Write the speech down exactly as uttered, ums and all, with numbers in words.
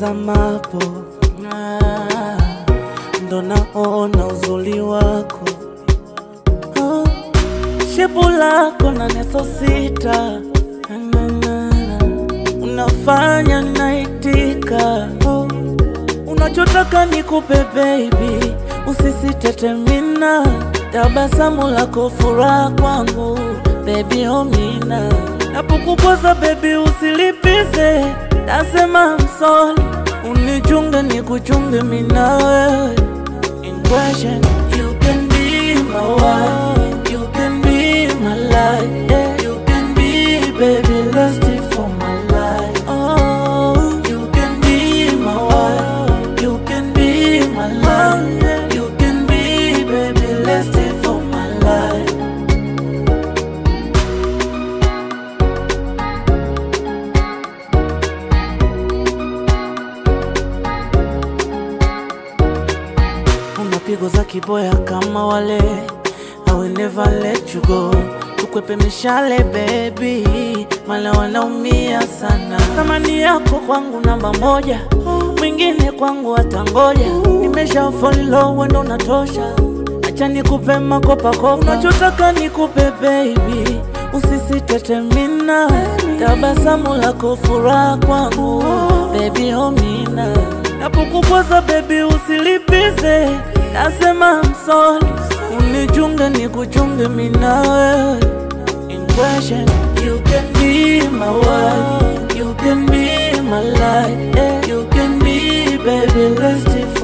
nikutazamapo ah, ndo naona uzuri wako oh, shepu lako na neso sita na, na, na, unafanya naitika oh, unachotaka nikupe baby, usisite temina, tabasamu lako furaha kwangu baby omina, napokukosa baby usilipize, nasema I'm sorry, unichunge nikuchunge mina wewe. In question, you can be my wife, you can be my life, yeah. You can be baby, let's stay for my life. Oh, you can be my wife, you can be my life, yeah. You can be baby, let's stay for my life. Pigo za kiboya kama wale, I will never let you go. Tukwepe mishale baby, mala wanaumia sana. Thamani yako kwangu namba moja, mwingine kwangu atangoja. Nimesha fall in love, wendo unatosha, acha nikupe makopa kopa. Unachotaka nikupe baby, usisite temina, tabasamu lako furaha kwangu baby omina, napokukosa baby usilipize, nasema I'm sorry, unichunge nikuchunge mina wewe. In question, you can be my wife, you can be my life, yeah. You can be baby, let's stay